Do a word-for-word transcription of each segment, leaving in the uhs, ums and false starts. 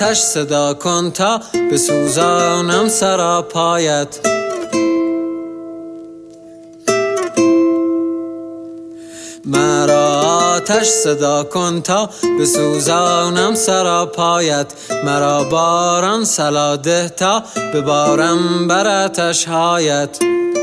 آتش صدا کن تا بسوزانم سراپایت. مرا آتش صدا کن تا بسوزانم سراپایت. مرا باران صلا ده تا ببارم بر آتش هایت.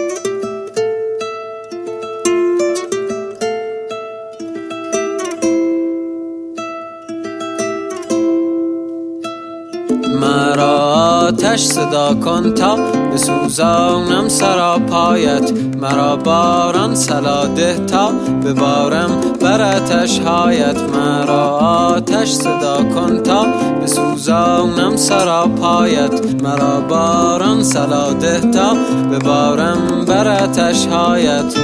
مرا آتش صدا کن تا بسوزانم سراپایت. مرا باران صلا ده تا ببارم بر آتش هایت. مرا آتش صدا کن تا بسوزانم سراپایت. مرا باران صلا ده تا ببارم بر آتش هایت.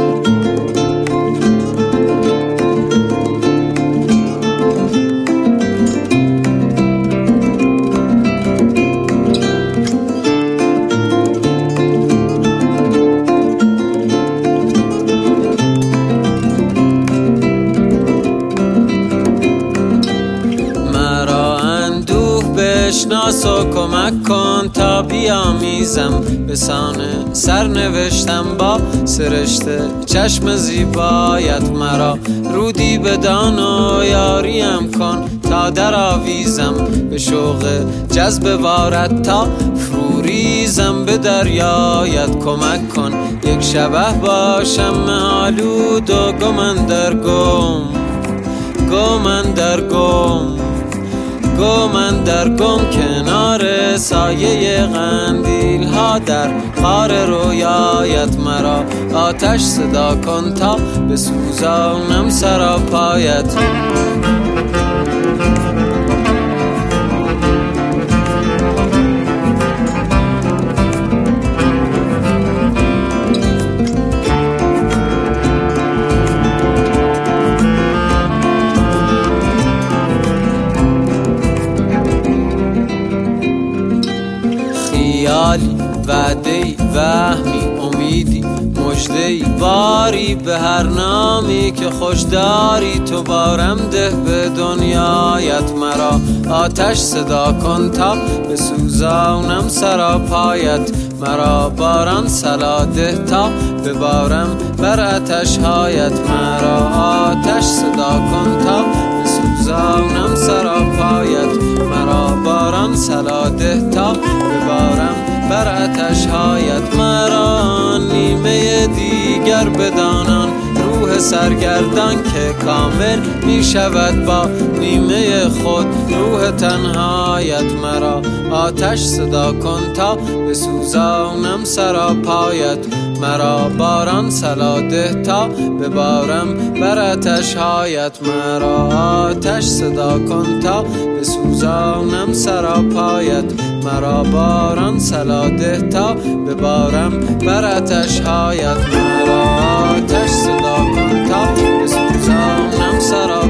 بشناس و کمک کن تا بیامیزم بسان سرنوشتم با سرشته چشم زیبایت. مرا رودی بدان و یاریم کن تا در آویزم به شوق جذب وارد تا فروریزم به دریایت. کمک کن یک شبه باشم آلود و گم در گم گم در گم گم در گم کنار سایه قندیل ها در غار رویایت. مرا آتش صدا کن تا بسوزانم سراپایت. خیالی، وعده‌ای، وهمی، امیدی، مژده‌ای، باری به هر نامی که خوش داری تو بارم ده به دنیایت. مرا آتش صدا کن تا بسوزانم سراپایت. مرا باران صلا ده تا ببارم بر آتش هایت. مرا آتش صدا کن تا بسوزانم سراپایت. مرا باران صلا ده تا ببارم بر آتش هایت. مرا نیمه دیگر بدانان روح سرگردان که کامل می شود با نیمه خود روح تنهایت. مرا آتش صدا کن تا بسوزانم سراپایت. مرا باران صلا ده تا ببارم بر آتش هایت. مرا آتش صدا کن تا بسوزانم سراپایت. مرا باران صلا ده تا ببارم بر آتش هایت. مرا آتش صدا کن تا بسوزانم سراپایت.